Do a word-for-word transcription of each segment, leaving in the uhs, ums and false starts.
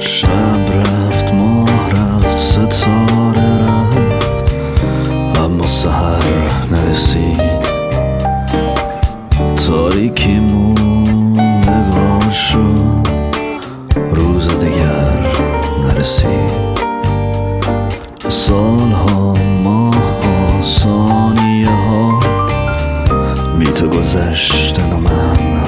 شب رفت، ماه رفت، ستاره رفت، اما سحر نرسید. تاریکیمون نگاه شد، روز دیگر نرسید. سالها، ماهها، ثانیه ها بی تو گذشتن و من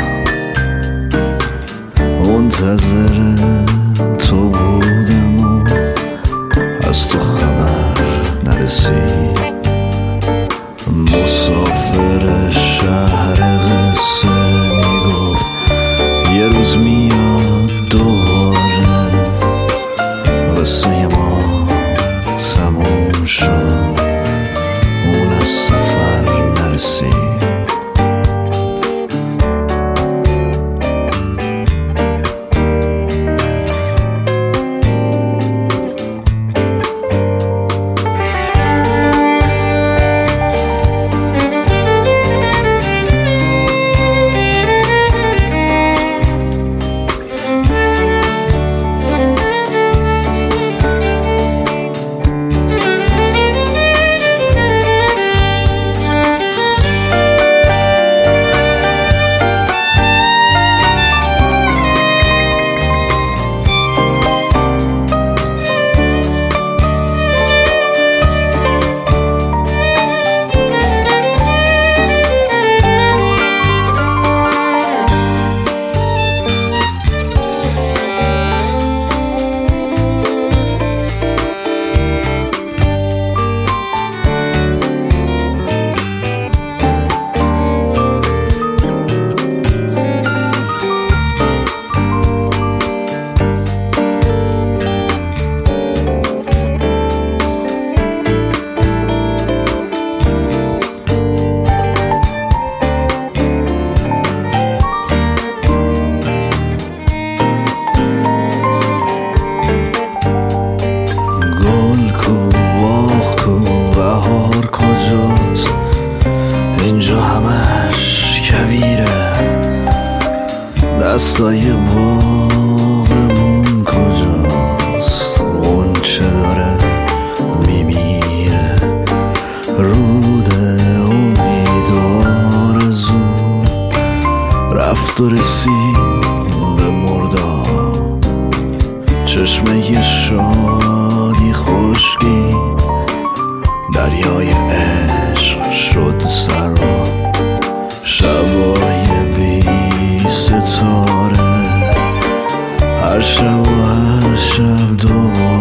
منتظر تو بودم و از تو خبر نرسید. مسافر شهر قصه میگفت یه روز میاد دوباره. قصه ما تموم شد، اون از سفر نرسید. اینجا همش کویره، دستای باغمون کجاست؟ غنچه داره میمیره، روده امید و آرزو رفت و رسید به مردار. چشمه شادی خشکی دریای عشق شد سرا. شبای بی ستاره، هر شب و هر شب دوباره